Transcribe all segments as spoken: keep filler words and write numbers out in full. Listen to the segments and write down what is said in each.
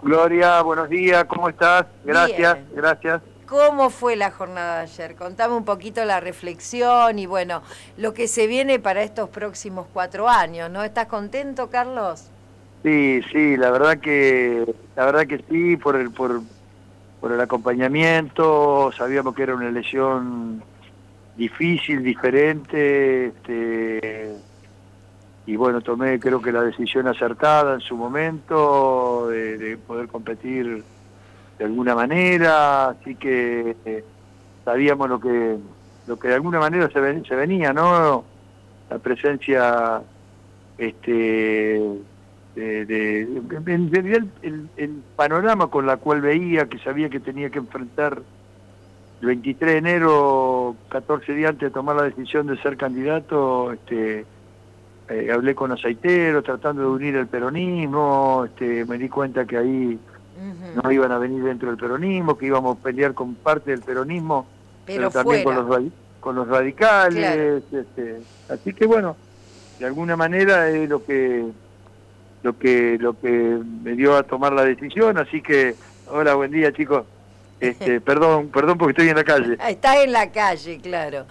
Gloria, buenos días, ¿cómo estás? Gracias, Bien. gracias. ¿Cómo fue la jornada de ayer? Contame un poquito la reflexión y bueno, lo que se viene para estos próximos cuatro años, ¿no? ¿Estás contento, Carlos? Sí, sí, la verdad que, la verdad que sí, por el, por, por el acompañamiento, sabíamos que era una elección difícil, diferente, este, y bueno, tomé creo que la decisión acertada en su momento de, de poder competir de alguna manera, así que eh, sabíamos lo que, lo que de alguna manera se, ven, se venía, ¿no? La presencia este de, de en realidad el, el panorama con la cual veía que sabía que tenía que enfrentar el veintitrés de enero, catorce días antes de tomar la decisión de ser candidato, este eh, hablé con Aceitero tratando de unir el peronismo, este me di cuenta que ahí Uh-huh. no iban a venir dentro del peronismo, que íbamos a pelear con parte del peronismo, pero Pero también con fuera, los con los claro. radicales, este, así que bueno, de alguna manera es lo que lo que lo que me dio a tomar la decisión, así que hola, buen día, chicos. Este, perdón, perdón porque estoy en la calle. Estás en la calle, claro.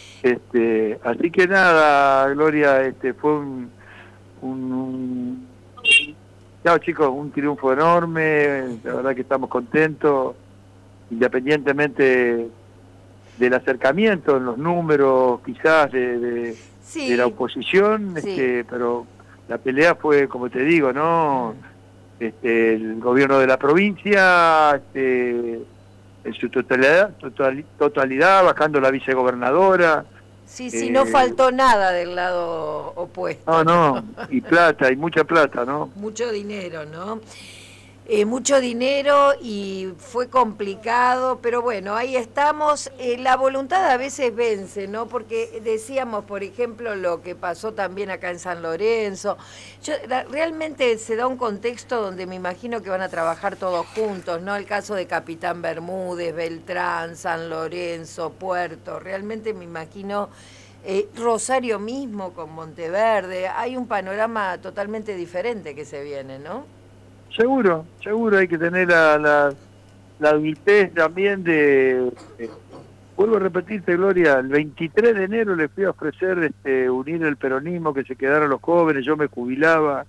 Este, así que nada, Gloria, este fue un un, un chao, chicos, un triunfo enorme, la verdad que estamos contentos, independientemente del acercamiento en los números, quizás de, de, de la Sí, oposición, sí. este, pero la pelea fue, como te digo, ¿no? Este, el gobierno de la provincia, este, en su totalidad, total, totalidad, bajando la vicegobernadora. Sí, sí, no Eh, faltó nada del lado no, opuesto, ¿no? no, y plata, y mucha plata, ¿no? Mucho dinero, ¿no? Eh, mucho dinero y fue complicado, pero bueno, ahí estamos. Eh, la voluntad a veces vence, ¿no? Porque decíamos, por ejemplo, lo que pasó también acá en San Lorenzo. Yo, la, realmente se da un contexto donde me imagino que van a trabajar todos juntos, ¿no? El caso de Capitán Bermúdez, Beltrán, San Lorenzo, Puerto. Realmente me imagino eh, Rosario mismo con Monteverde. Hay un panorama totalmente diferente que se viene, ¿no? Seguro, seguro hay que tener la, la, la adultez también de... de vuelvo a repetirte, Gloria, el veintitrés de enero le fui a ofrecer este, unir el peronismo, que se quedaran los jóvenes, yo me jubilaba,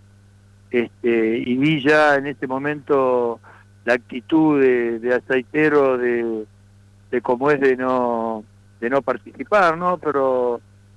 este, y vi ya en este momento la actitud de, de Aceitero de, de cómo es de no de no participar, ¿no? Pero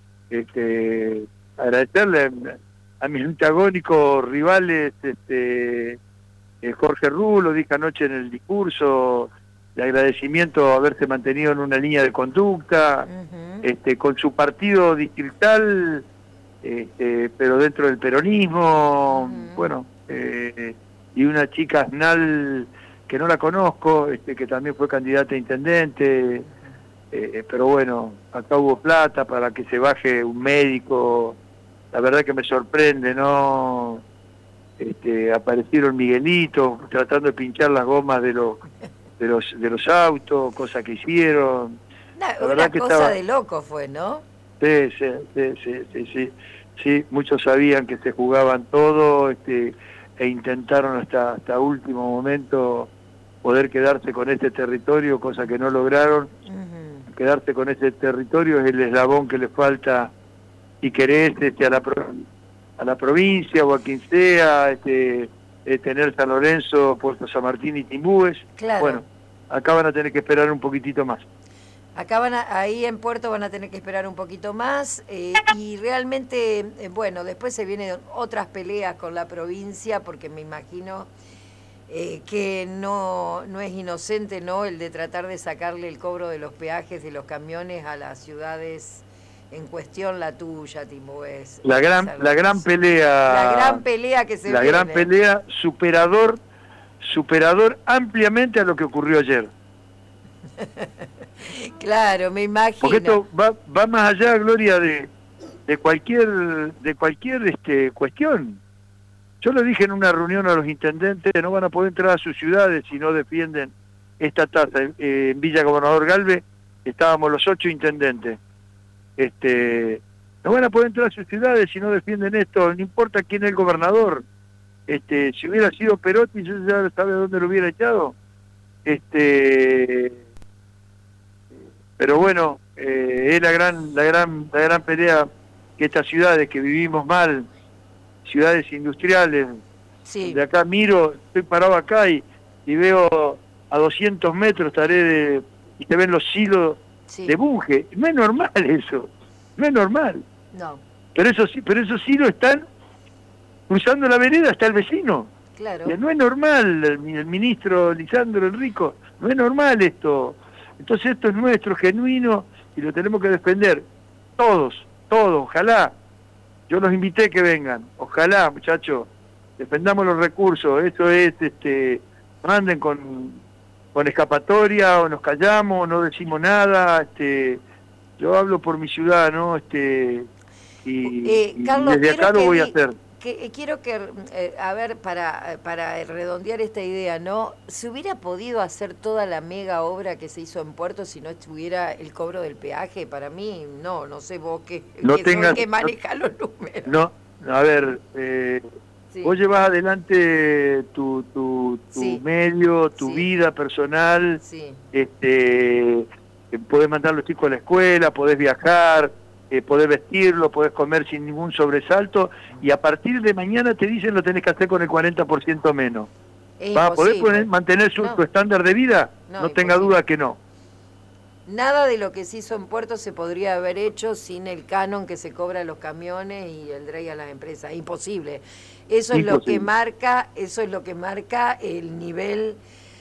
este, agradecerle a, a mis antagónicos rivales, este, eh, Jorge Rulo, dije anoche en el discurso, de agradecimiento a haberse mantenido en una línea de conducta, Uh-huh. este, con su partido distrital, este, pero dentro del peronismo, Uh-huh. bueno, eh, y una chica Asnal que no la conozco, este, que también fue candidata a intendente, eh, pero bueno, acá hubo plata para que se baje un médico, la verdad que me sorprende, ¿no? Este, aparecieron Miguelitos tratando de pinchar las gomas de los de los de los autos, cosa que hicieron. Una, La verdad una que cosa estaba, de loco fue, ¿no? sí, sí, sí, sí, sí, sí, sí, muchos sabían que se jugaban todo, este, e intentaron hasta hasta último momento poder quedarse con este territorio, cosa que no lograron. Uh-huh. Quedarse con este territorio es el eslabón que le falta, si querés, este, a la provincia a la provincia o a quien sea, este, eh, tener San Lorenzo, Puerto San Martín y Timbúes. Claro. Bueno, acá van a tener que esperar un poquitito más. Acá van a, ahí en Puerto van a tener que esperar un poquito más eh, y realmente, eh, bueno, después se vienen otras peleas con la provincia porque me imagino eh, que no, no es inocente, ¿no? El de tratar de sacarle el cobro de los peajes de los camiones a las ciudades en cuestión, la tuya, Timbúes, La eh, gran, San la gran Lorenzo. La pelea, gran pelea que se la gran viene. pelea, superador, superador ampliamente a lo que ocurrió ayer. Claro, me Porque imagino. esto va, va más allá, Gloria, de, de cualquier, de cualquier este, cuestión. Yo le dije en una reunión a los intendentes, no van a poder entrar a sus ciudades si no defienden esta tasa. Eh, en Villa Gobernador Galvez estábamos los ocho intendentes. Este, no van a poder entrar a sus ciudades si no defienden esto, no importa quién es el gobernador. Este, si hubiera sido Perotti, yo ya sabe dónde lo hubiera echado. Este, pero bueno, eh, es la gran, la gran, la gran pelea que estas ciudades que vivimos mal, ciudades industriales, Sí. de acá miro, estoy parado acá y, y veo a doscientos metros, estaré de, y te ven los silos Sí. de Bunge. No es normal eso, no es normal. No. Pero eso sí, pero esos silos están cruzando la vereda, está el vecino. Claro. No es normal, el, el ministro Lisandro Enrico, no es normal esto. Entonces esto es nuestro, genuino, y lo tenemos que defender. Todos, todos, ojalá. Yo los invité que vengan, ojalá, muchachos, defendamos los recursos. Esto es, este, manden con, con escapatoria, o nos callamos, o no decimos nada. Este, yo hablo por mi ciudad, ¿no? Este, y, eh, y Carlos, desde acá lo voy a hacer. Que, quiero que, eh, a ver, para, para redondear esta idea, ¿no? ¿Se hubiera podido hacer toda la mega obra que se hizo en Puerto si no estuviera el cobro del peaje? Para mí, no, no sé vos que, no que, tengas, que maneja no, los números. No, a ver, eh, sí. Vos llevas adelante tu, tu, tu sí. medio, tu sí. vida personal, sí. este, podés mandar a los chicos a la escuela, podés viajar, Eh, podés vestirlo, podés comer sin ningún sobresalto, y a partir de mañana te dicen lo tenés que hacer con el cuarenta por ciento menos. ¿Vas a poder poner, mantener su, no. tu estándar de vida? No, no tenga duda que no. Nada de lo que se hizo en Puerto se podría haber hecho sin el canon que se cobra a los camiones y el D R E I a las empresas. Imposible. Eso es Imposible. lo que marca, eso es lo que marca el nivel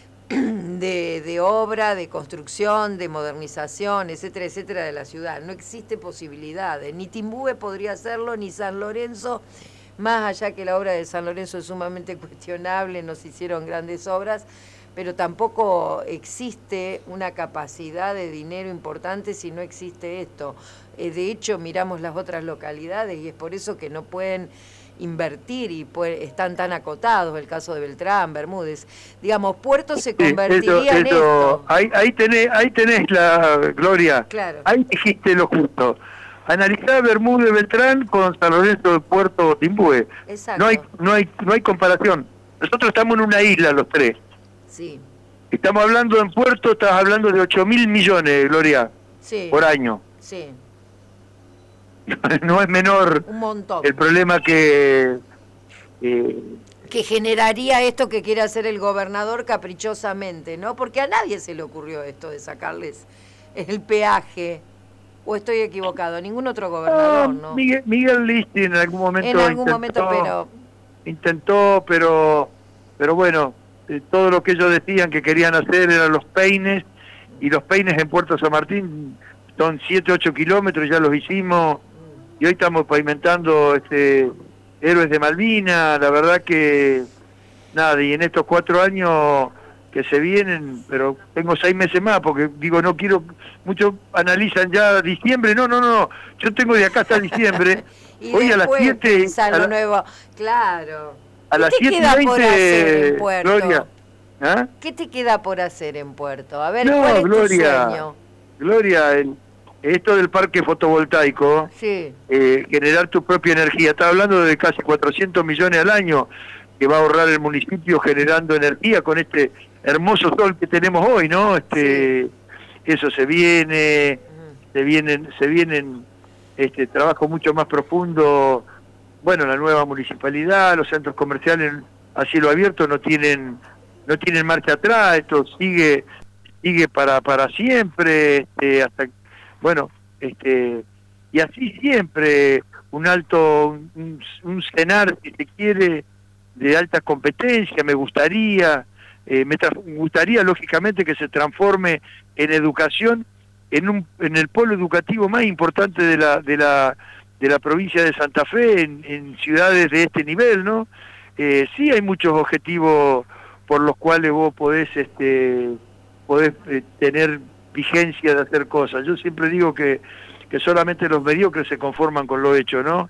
De, de obra, de construcción, de modernización, etcétera, etcétera, de la ciudad. No existe posibilidad. Ni Timbúe podría hacerlo, ni San Lorenzo, más allá que la obra de San Lorenzo es sumamente cuestionable, nos hicieron grandes obras, pero tampoco existe una capacidad de dinero importante si no existe esto. Eh, de hecho, miramos las otras localidades y es por eso que no pueden invertir y pues, están tan acotados, el caso de Beltrán, Bermúdez. Digamos, Puerto se convertiría sí, eso, en eso. esto. Ahí, ahí, tenés, ahí tenés la Gloria, claro. Ahí dijiste lo justo. Analizar Bermúdez, Beltrán con San Lorenzo de Puerto Timbúe. Exacto. No hay, no hay, no hay comparación. Nosotros estamos en una isla los tres. Sí. Estamos hablando en Puerto, estás hablando de ocho mil millones, Gloria, sí. por año. Sí. No es menor un montón. El problema que eh, que generaría esto que quiere hacer el gobernador caprichosamente, ¿no? Porque a nadie se le ocurrió esto de sacarles el peaje. ¿O estoy equivocado? Ningún otro gobernador, ¿no? Miguel, Miguel Listi en algún momento en algún intentó, momento, pero intentó, pero pero bueno, eh, todo lo que ellos decían que querían hacer eran los peines, y los peines en Puerto San Martín son siete, ocho kilómetros, ya los hicimos. Y hoy estamos pavimentando este Héroes de Malvinas. La verdad que nada, y en estos cuatro años que se vienen, pero tengo seis meses más, porque digo, no quiero, muchos analizan ya diciembre, no, no, no, yo tengo de acá hasta diciembre, y hoy a las siete, a la, nuevo, claro. A las siete y veinte, Gloria. ¿Ah? ¿Qué te queda por hacer en Puerto? A ver, no, ¿cuál es Gloria, tu sueño? Gloria, el, esto del parque fotovoltaico, sí. eh, generar tu propia energía, está hablando de casi cuatrocientos millones al año que va a ahorrar el municipio generando energía con este hermoso sol que tenemos hoy, ¿no? Este, sí. Eso se viene, uh-huh. se vienen, se vienen este trabajo mucho más profundo. Bueno, la nueva municipalidad, los centros comerciales a cielo abierto no tienen, no tienen marcha atrás, esto sigue, sigue para, para siempre, este, hasta bueno, este, y así siempre, un alto, un, un cenar, si se quiere, de alta competencia, me gustaría, eh, me, me gustaría lógicamente que se transforme en educación, en un, en el polo educativo más importante de la, de la, de la provincia de Santa Fe, en, en ciudades de este nivel, ¿no? Eh, sí hay muchos objetivos por los cuales vos podés, este, podés eh, tener vigencia de hacer cosas. Yo siempre digo que, que solamente los mediocres se conforman con lo hecho, ¿no?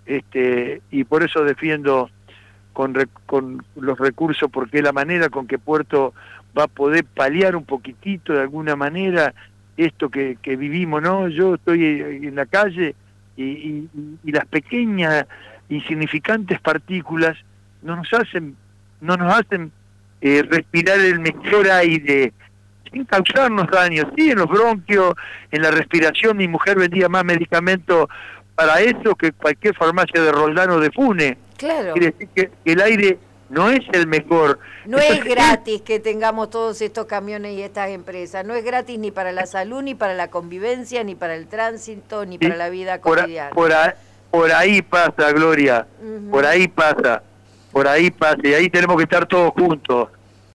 Este, y por eso defiendo con, con los recursos, porque es la manera con que Puerto va a poder paliar un poquitito de alguna manera esto que, que vivimos, ¿no? Yo estoy en la calle y, y, y las pequeñas insignificantes partículas no nos hacen, no nos hacen eh, respirar el mejor aire, sin causarnos daños. Sí, en los bronquios, en la respiración, mi mujer vendía más medicamentos para eso que cualquier farmacia de Roldán o de Fune. Claro. Quiere decir que el aire no es el mejor. No Entonces, es gratis que tengamos todos estos camiones y estas empresas. No es gratis ni para la salud, ni para la convivencia, ni para el tránsito, ni sí, para la vida cotidiana. Por, a, por, a, por ahí pasa, Gloria. Uh-huh. Por ahí pasa. Por ahí pasa. Y ahí tenemos que estar todos juntos.